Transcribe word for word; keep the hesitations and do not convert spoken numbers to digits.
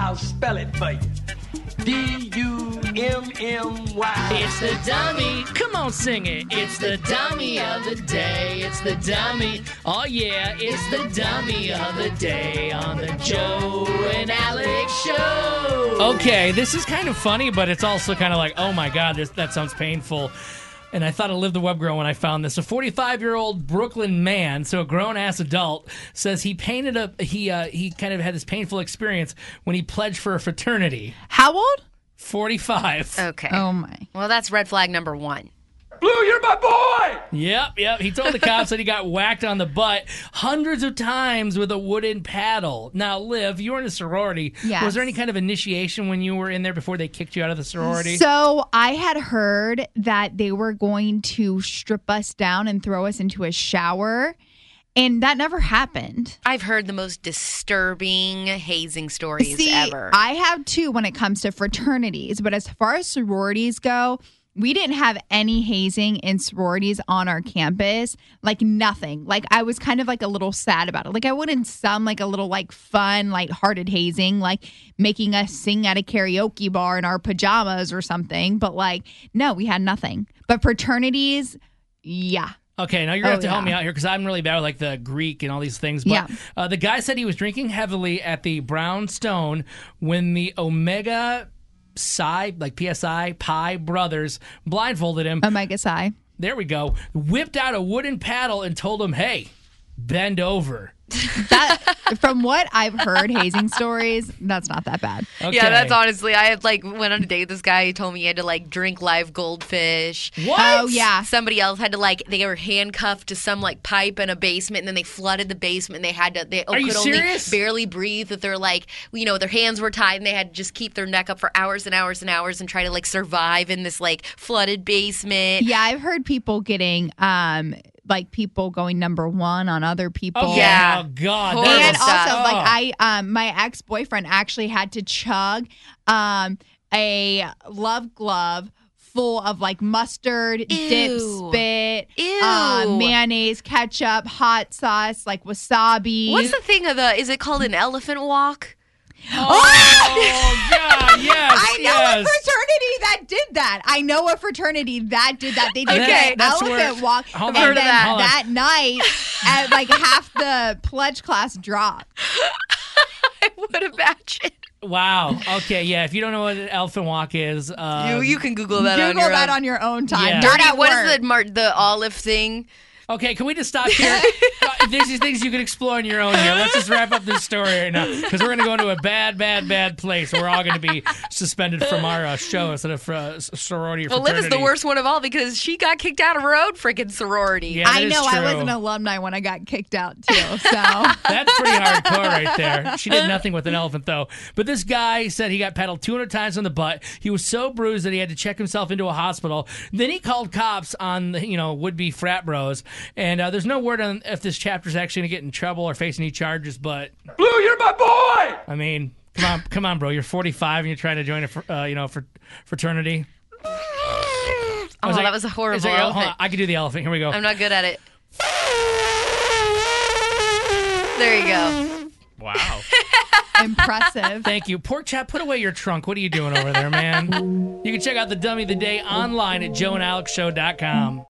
I'll spell it for you. D U M M Y. It's the dummy. Come on, sing it. It's the dummy of the day. It's the dummy. Oh, yeah. It's the dummy of the day on the Joe and Alex Show. Okay, this is kind of funny, but it's also kind of like, oh, my God, this, that sounds painful. And I thought of Live the Web Girl when I found this. A forty-five-year-old Brooklyn man, so a grown-ass adult, says he painted a he uh, he kind of had this painful experience when he pledged for a fraternity. How old? forty-five. Okay. Oh, my. Well, that's red flag number one. Blue, you're my boy! Yep, yep. He told the cops that he got whacked on the butt hundreds of times with a wooden paddle. Now, Liv, you were in a sorority. Yes. Was there any kind of initiation when you were in there before they kicked you out of the sorority? So I had heard that they were going to strip us down and throw us into a shower, and that never happened. I've heard the most disturbing hazing stories See, ever. I have too when it comes to fraternities, but as far as sororities go, we didn't have any hazing in sororities on our campus, like nothing. Like I was kind of like a little sad about it. Like I wouldn't some like a little like fun, lighthearted hazing, like making us sing at a karaoke bar in our pajamas or something. But like, no, we had nothing. But fraternities, yeah. Okay, now you're going to Oh, have to help yeah. me out here because I'm really bad with like the Greek and all these things. But Yeah. uh, the guy said he was drinking heavily at the Brown Stone when the Omega Psi, like P S I, Pi brothers blindfolded him. Omega Psi. There we go. Whipped out a wooden paddle and told him, hey, bend over. That from what I've heard hazing stories, that's not that bad. Okay. Yeah, that's honestly, I had like went on a date with this guy. He told me he had to like drink live goldfish. What? Oh yeah. Somebody else had to like, they were handcuffed to some like pipe in a basement, and then they flooded the basement. And they had to, they Are could you only serious? barely breathe with their like, you know, their hands were tied, and they had to just keep their neck up for hours and hours and hours and try to like survive in this like flooded basement. Yeah, I've heard people getting um like people going number one on other people. Oh, Yeah. Oh, God. Horrible That And is- stuff. also, oh. like I, um, my ex-boyfriend actually had to chug, um, a love glove full of like mustard, dip, Ew. spit, Ew. uh, mayonnaise, ketchup, hot sauce, like wasabi. What's the thing of the, is it called an elephant walk? Oh, God, yes, I know yes. a fraternity that did that. I know a fraternity that did that. They did Okay, an that's elephant where- walk, Hold and on, then hold on. that night, at like half the pledge class dropped. I would imagine. Wow. Okay, yeah. If you don't know what an elephant walk is, uh, you you can Google that on Google your that own. on your own time. Yeah. Not Dirty, at what work. is the mar- the olive thing? okay, can we just stop here? Uh, There's these things you can explore on your own here. Let's just wrap up this story right now because we're going to go into a bad, bad, bad place. We're all going to be suspended from our uh, show instead of uh, sorority or Well, fraternity. Liv is the worst one of all because she got kicked out of her own freaking sorority. Yeah, that I is know. I true. was an alumni when I got kicked out too. So That's pretty hardcore right there. She did nothing with an elephant, though. But this guy said he got paddled two hundred times on the butt. He was so bruised that he had to check himself into a hospital. Then he called cops on the, you know, would-be frat bros. And uh, there's no word on if this chapter's actually going to get in trouble or face any charges. But, Blue, you're my boy! I mean, come on, come on, bro. You're forty-five and you're trying to join a, fr- uh, you know, fr- fraternity. Oh, Was that it- was a is horrible there- hold on, elephant. I can do the elephant. Here we go. I'm not good at it. There you go. Wow. impressive. Thank you. Pork Chop, put away your trunk. What are you doing over there, man? You can check out the Dummy of the Day online at joe and alex show dot com.